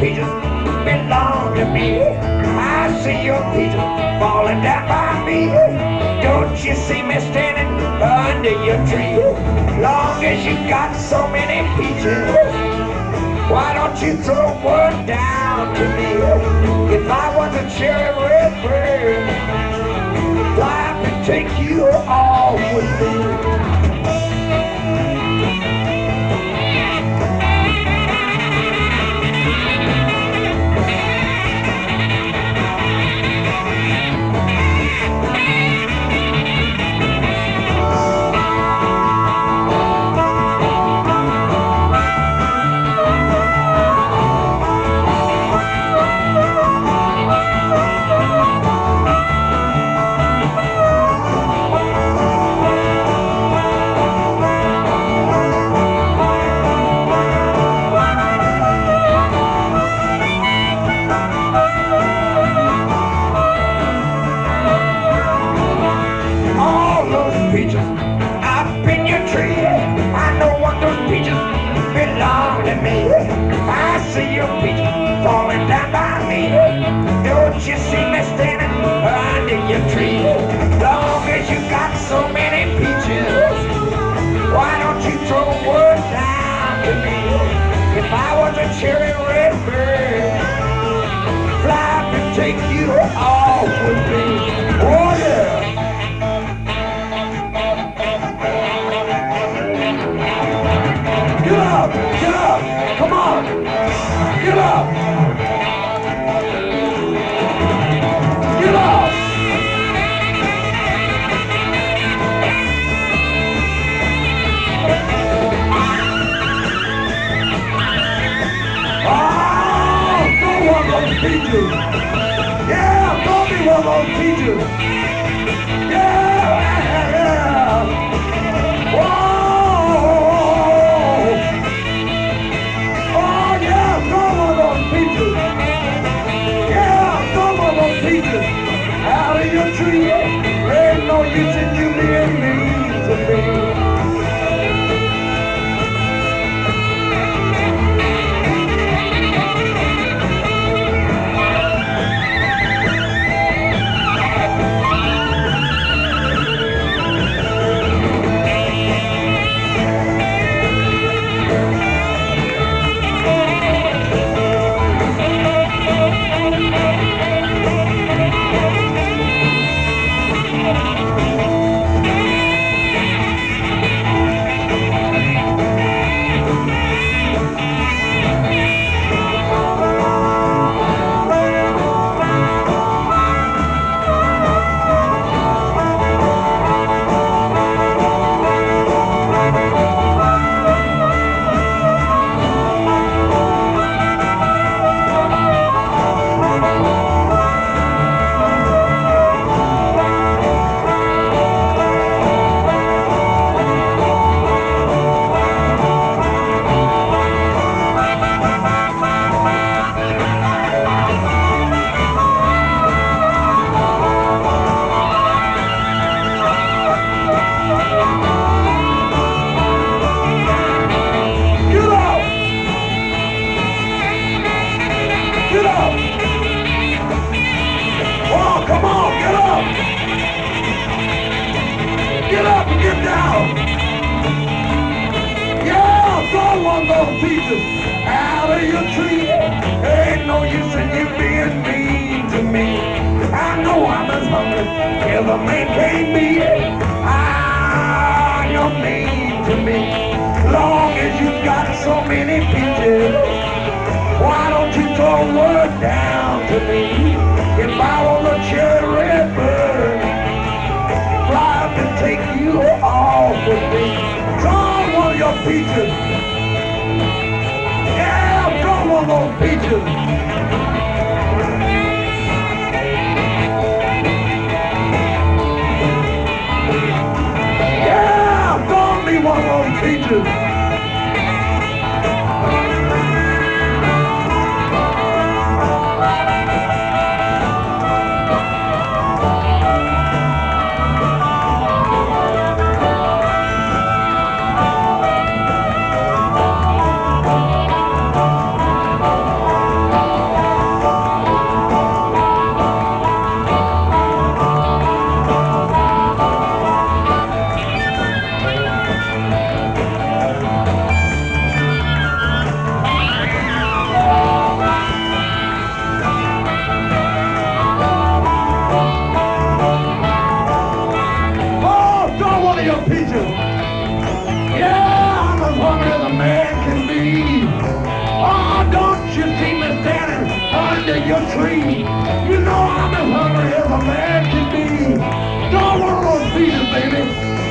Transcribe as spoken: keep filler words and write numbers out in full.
peaches belong to me. I see your peaches falling down by me. Don't you see me standing under your tree? Long as you got so many peaches, why don't you throw one down to me? If I was a cherry red bird, fly up and take you all with me. Peaches up in your tree, I know what those peaches belong to me. I see your peaches falling down by me. Don't you see me standing under your tree? Long as you got so many peaches, why don't you throw one down to me? If I was a cherry red bird, fly up and take you off with me. Oh yeah. Get up! Get up! Come on! Get up! Get up! Oh! Throw one of those peaches! Yeah! Throw me one of those peaches! Yeah! Yeah! Whoa! Out of your tree, ain't no use in you being mean to me. Get up and get down. Yeah, throw one of those peaches out of your tree. Ain't no use in you being mean to me. I know I'm as hungry as a man can be. Ah, you're mean to me. Long as you got so many peaches, why don't you throw one down to me? If I was a cherry red bird, fly up and take you off with me. Draw one of your peaches. Yeah, draw one of those peaches. Yeah, draw me one of those peaches. tree. You know I'm as hungry as a man can be. Don't want those feeders, baby.